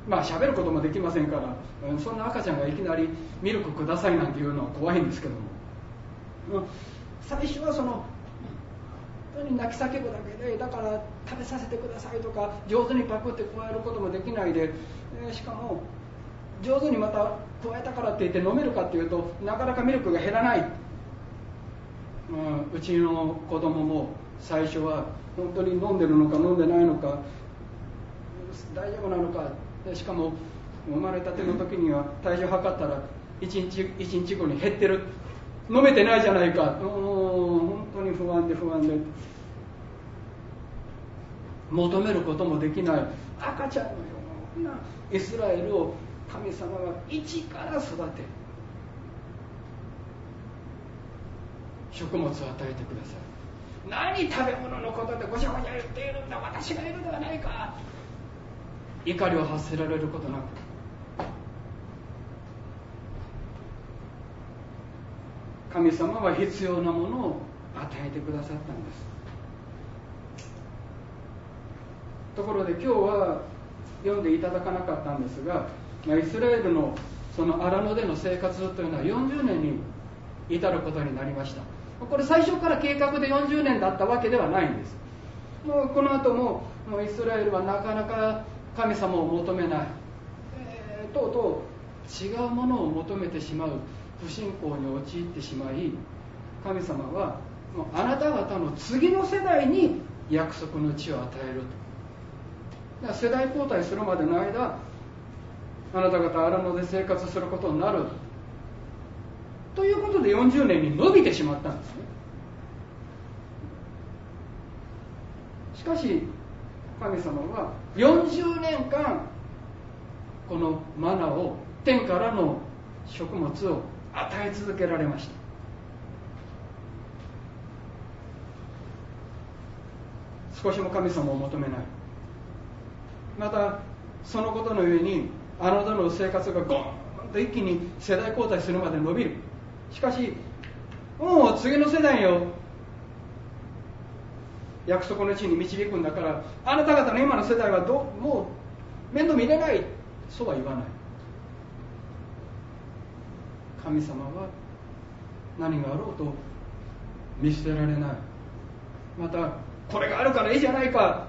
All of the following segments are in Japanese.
喋ることもできませんから、そんな赤ちゃんがいきなりミルクくださいなんていうのは怖いんですけども、最初は本当に泣き叫ぶだけで、だから食べさせてくださいとか上手にパクって加えることもできないで、しかも上手にまた加えたからって言って飲めるかっていうと、なかなかミルクが減らない。うちの子供も最初は本当に飲んでるのか飲んでないのか大丈夫なのか、でしかも生まれたての時には体重測ったら1日後に減ってる、飲めてないじゃないか、本当に不安で求めることもできない赤ちゃんのようなイスラエルを神様は一から育て、食物を与えてください。何食べ物のことでごちゃごちゃ言っているんだ、私がいるではないか、怒りを発せられることなく、神様は必要なものを与えてくださったんです。ところで今日は読んでいただかなかったんですが、イスラエルのその荒野での生活というのは40年に至ることになりました。これ最初から計画で40年だったわけではないんです。もうこの後もイスラエルはなかなか神様を求めない、とうとう違うものを求めてしまう不信仰に陥ってしまい、神様はもうあなた方の次の世代に約束の地を与えると。だから世代交代するまでの間、あなた方荒野で生活することになるということで40年に伸びてしまったんですね。しかし神様は40年間このマナを、天からの食物を与え続けられました。少しも神様を求めない。またそのことの上にあなたの生活がゴーンと一気に世代交代するまで伸びる。しかしもう次の世代を約束の地に導くんだから、あなた方の今の世代はもう面倒見れない、そうは言わない。神様は何があろうと見捨てられない。またこれがあるからいいじゃないか、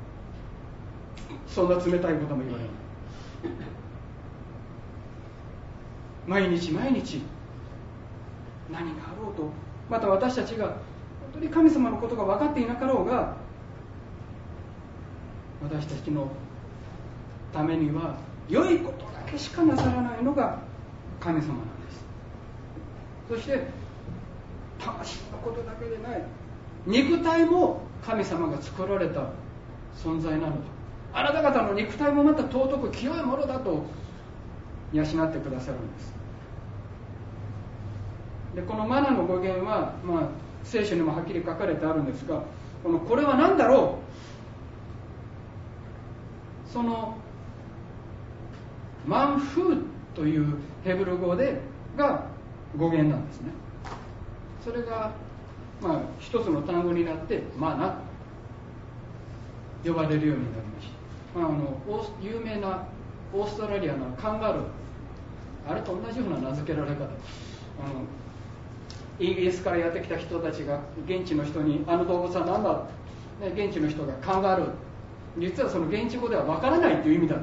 そんな冷たいことも言われない。毎日毎日何があろうと、また私たちが本当に神様のことが分かっていなかろうが、私たちのためには良いことだけしかなさらないのが神様なんです。そして魂のことだけでない、肉体も神様が作られた存在なのだ。あなた方の肉体もまた尊く清いものだと養ってくださるんです。でこのマナの語源は、聖書にもはっきり書かれてあるんですが、これは何だろう、そのマンフーというヘブル語が語源なんですね。それが一つの単語になってマナと呼ばれるようになりました。有名なオーストラリアのカンガルー、あれと同じような名付けられ方。イギリスからやってきた人たちが現地の人に、あの動物は何だ、現地の人がカンガルー、実はその現地語では分からないという意味だった。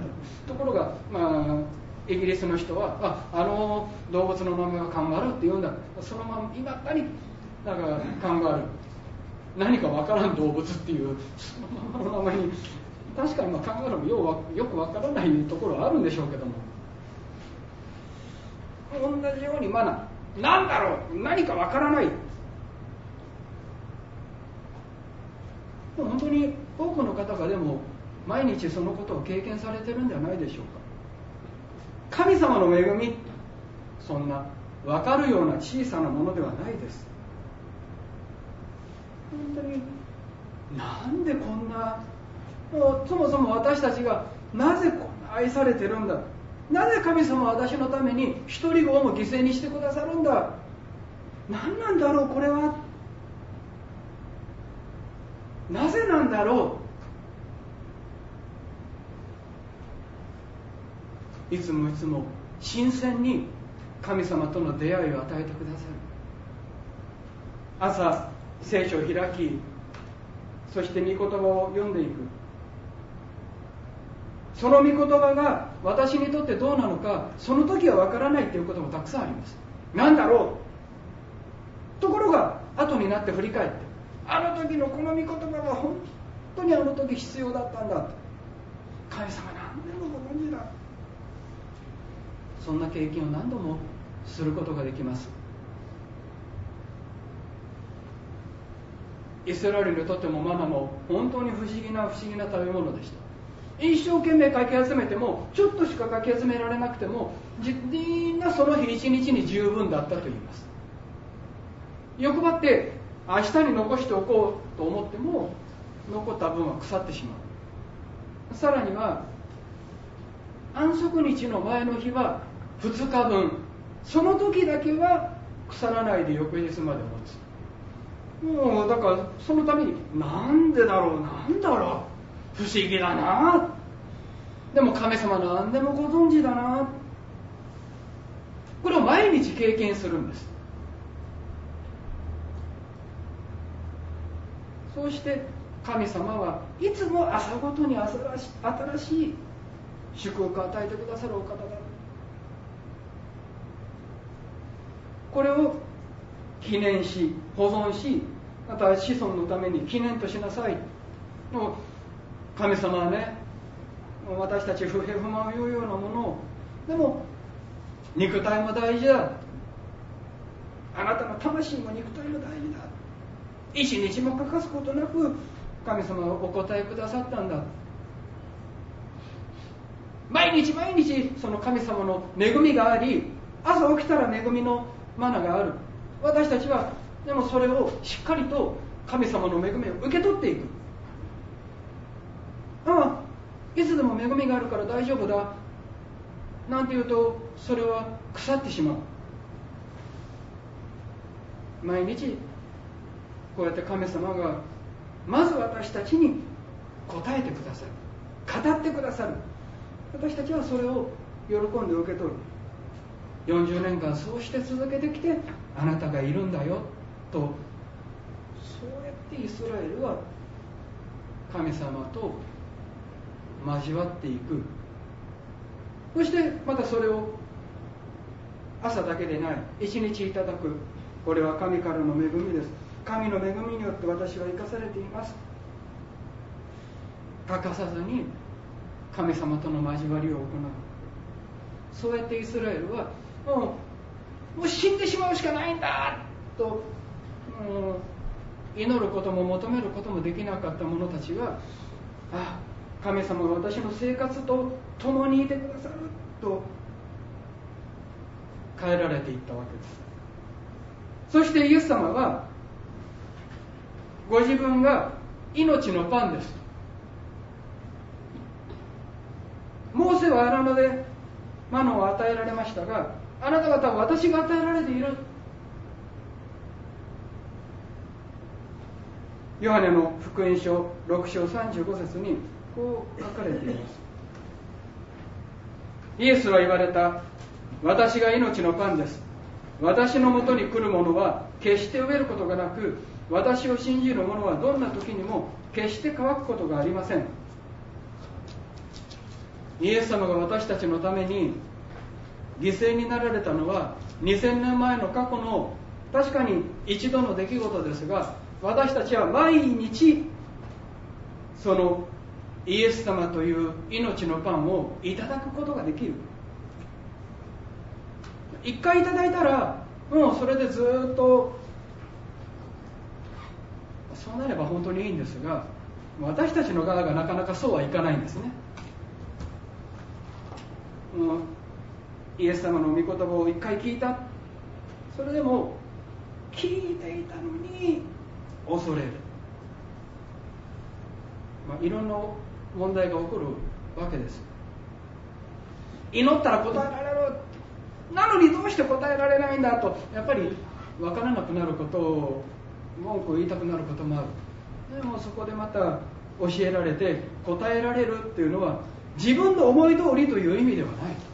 ところが、イギリスの人はあの動物の名前はカンガルーって言うんだ、そのまま今だにだからカンガルー、何か分からん動物っていうそのままの名前に、確かにカンガルーもよく分からないところはあるんでしょうけども、同じように何だろう、何か分からない。本当に多くの方がでも毎日そのことを経験されてるんじゃないでしょうか。神様の恵み、そんな分かるような小さなものではないです。本当になんでこんな、そもそも私たちがなぜこんな愛されてるんだ、なぜ神様は私のために一人子をも犠牲にしてくださるんだ、何なんだろうこれは、なぜなんだろいつもいつも新鮮に神様との出会いを与えてくださる。朝聖書を開き、そして御言葉を読んでいく。その御言葉が私にとってどうなのか、その時はわからないということもたくさんあります。なんだろう。ところが後になって振り返って、あの時のこの御言葉が本当にあの時必要だったんだと、神様何でもご存知だ。そんな経験を何度もすることができます。イスラエルにとってもマナも本当に不思議な食べ物でした。一生懸命かき集めても、ちょっとしかかき集められなくても、みんなその日一日に十分だったと言います。欲張って明日に残しておこうと思っても、残った分は腐ってしまう。さらには安息日の前の日は2日分、その時だけは腐らないで翌日まで持つ。もうだからそのために、なんでだろう、なんだろう、不思議だな、でも神様何でもご存知だな、これを毎日経験するんです。そうして神様はいつも朝ごとに新しい祝福を与えてくださるお方だ。これを記念し、保存し、また子孫のために記念としなさい。神様はね、私たち不平不満を言うようなものを、でも肉体も大事だ、あなたの魂も肉体も大事だ、一日も欠かすことなく神様はお答えくださったんだ。毎日毎日その神様の恵みがあり、朝起きたら恵みのマナがある。私たちはでもそれをしっかりと神様の恵みを受け取っていく。いつでも恵みがあるから大丈夫だなんて言うと、それは腐ってしまう。毎日こうやって神様がまず私たちに答えてくださる、語ってくださる。私たちはそれを喜んで受け取る。40年間そうして続けてきて、あなたがいるんだよと、そうやってイスラエルは神様と交わっていく。そしてまたそれを朝だけでない、一日いただく。これは神からの恵みです。神の恵みによって私は生かされています。欠かさずに神様との交わりを行う。そうやってイスラエルはもう死んでしまうしかないんだと、祈ることも求めることもできなかった者たちは、神様が私の生活と共にいてくださると変えられていったわけです。そしてイエス様はご自分が命のパンです。モーセは荒野でマナを与えられましたが、あなた方は私が与えられている。ヨハネの福音書6章35節にこう書かれています。イエスは言われた。私が命のパンです。私のもとに来る者は決して飢えることがなく、私を信じる者はどんな時にも決して乾くことがありません。イエス様が私たちのために犠牲になられたのは2000年前の過去の確かに一度の出来事ですが、私たちは毎日そのイエス様という命のパンをいただくことができる。一回いただいたらもうそれでずっと、そうなれば本当にいいんですが、私たちの側がなかなかそうはいかないんですね。イエス様の御言葉を一回聞いた。それでも聞いていたのに恐れる。いろんな問題が起こるわけです。祈ったら答えられる。なのにどうして答えられないんだと、やっぱり分からなくなることを、文句を言いたくなることもある。でもそこでまた教えられて答えられるっていうのは自分の思い通りという意味ではない。